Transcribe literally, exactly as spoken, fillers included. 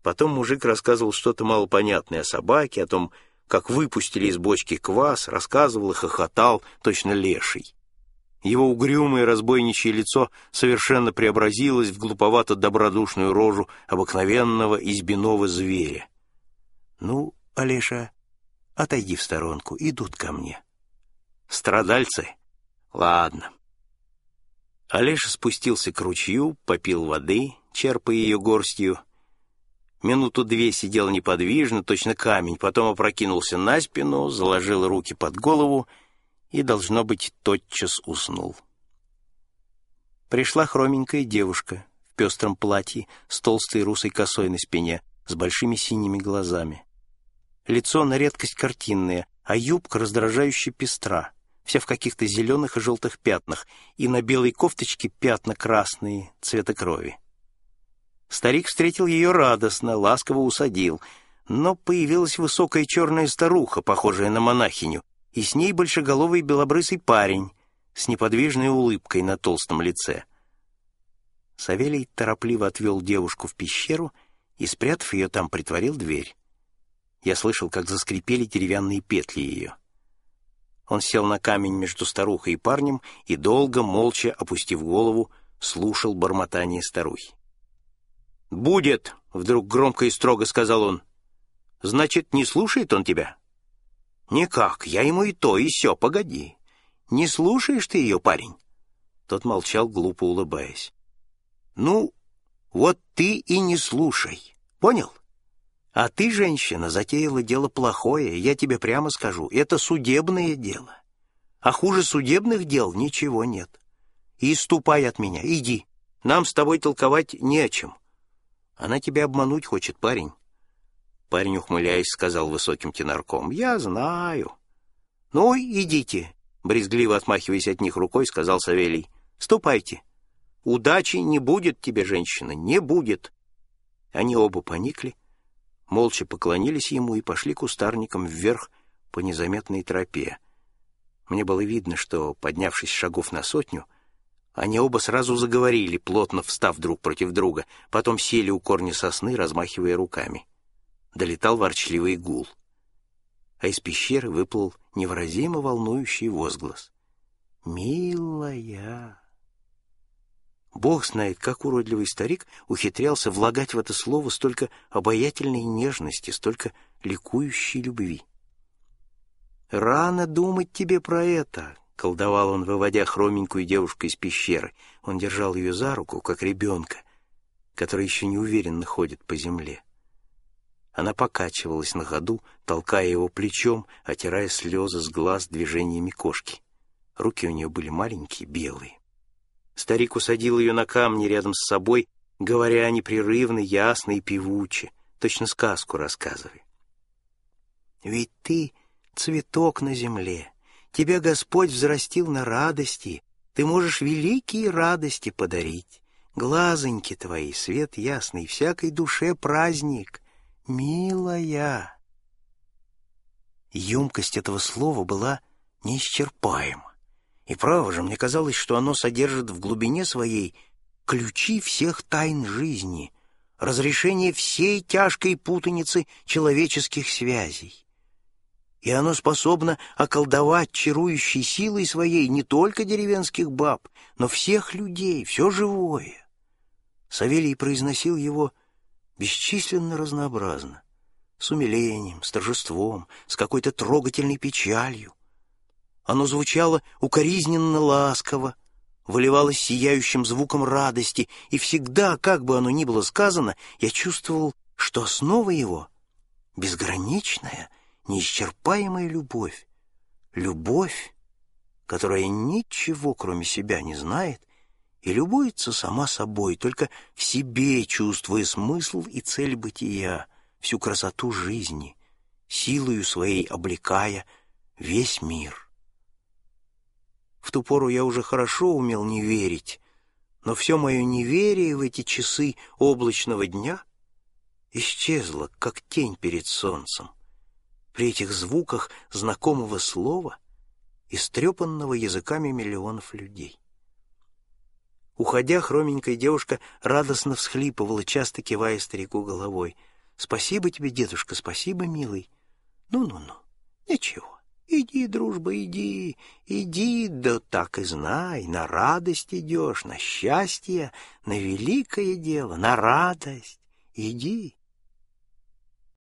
Потом мужик рассказывал что-то малопонятное о собаке, о том, как выпустили из бочки квас, рассказывал и хохотал, точно леший. Его угрюмое разбойничье лицо совершенно преобразилось в глуповато-добродушную рожу обыкновенного избиного зверя. «Ну, Олеша, отойди в сторонку, идут ко мне». «Страдальцы? Ладно». Олеша спустился к ручью, попил воды, черпая ее горстью. Минуту-две сидел неподвижно, точно камень, потом опрокинулся на спину, заложил руки под голову и, должно быть, тотчас уснул. Пришла хроменькая девушка в пестром платье с толстой русой косой на спине, с большими синими глазами. Лицо на редкость картинное, а юбка раздражающе пестра, вся в каких-то зеленых и желтых пятнах, и на белой кофточке пятна красные, цвета крови. Старик встретил ее радостно, ласково усадил, но появилась высокая черная старуха, похожая на монахиню, и с ней большеголовый белобрысый парень с неподвижной улыбкой на толстом лице. Савелий торопливо отвел девушку в пещеру и, спрятав ее там, притворил дверь. Я слышал, как заскрипели деревянные петли ее. Он сел на камень между старухой и парнем и долго, молча, опустив голову, слушал бормотание старухи. «Будет!» — вдруг громко и строго сказал он. «Значит, не слушает он тебя?» «Никак, я ему и то, и сё, погоди. Не слушаешь ты ее, парень?» Тот молчал, глупо улыбаясь. «Ну, вот ты и не слушай, понял? А ты, женщина, затеяла дело плохое, я тебе прямо скажу, это судебное дело. А хуже судебных дел ничего нет. И ступай от меня, иди, нам с тобой толковать не о чем. Она тебя обмануть хочет, парень». Парень, ухмыляясь, сказал высоким тенорком: «Я знаю». «Ну, идите», — брезгливо отмахиваясь от них рукой, сказал Савелий. «Ступайте. Удачи не будет тебе, женщина, не будет». Они оба поникли, молча поклонились ему и пошли кустарником вверх по незаметной тропе. Мне было видно, что, поднявшись шагов на сотню, они оба сразу заговорили, плотно встав друг против друга, потом сели у корня сосны, размахивая руками. Долетал ворчливый гул. А из пещеры выплыл невыразимо волнующий возглас. «Милая!» Бог знает, как уродливый старик ухитрялся влагать в это слово столько обаятельной нежности, столько ликующей любви. «Рано думать тебе про это!» — колдовал он, выводя хроменькую девушку из пещеры. Он держал ее за руку, как ребенка, который еще неуверенно ходит по земле. Она покачивалась на ходу, толкая его плечом, отирая слезы с глаз движениями кошки. Руки у нее были маленькие, белые. Старик усадил ее на камни рядом с собой, говоря непрерывно, ясно и певуче, точно сказку рассказывая. «Ведь ты цветок на земле, тебя Господь взрастил на радости, ты можешь великие радости подарить. Глазоньки твои, свет ясный, всякой душе праздник. Милая!» Емкость этого слова была неисчерпаема. И право же, мне казалось, что оно содержит в глубине своей ключи всех тайн жизни, разрешение всей тяжкой путаницы человеческих связей. И оно способно околдовать чарующей силой своей не только деревенских баб, но всех людей, все живое. Савелий произносил его бесчисленно разнообразно, с умилением, с торжеством, с какой-то трогательной печалью. Оно звучало укоризненно ласково, выливалось сияющим звуком радости, и всегда, как бы оно ни было сказано, я чувствовал, что основа его — безграничная, неисчерпаемая любовь. Любовь, которая ничего, кроме себя, не знает и любуется сама собой, только в себе чувствуя смысл и цель бытия, всю красоту жизни, силою своей облекая весь мир. В ту пору я уже хорошо умел не верить, но все мое неверие в эти часы облачного дня исчезло, как тень перед солнцем, при этих звуках знакомого слова, истрепанного языками миллионов людей. Уходя, хроменькая девушка радостно всхлипывала, часто кивая старику головой. Спасибо тебе, дедушка, спасибо, милый. Ну-ну-ну, ничего. Иди, дружба, иди, иди, да так и знай, на радость идешь, на счастье, на великое дело, на радость. Иди,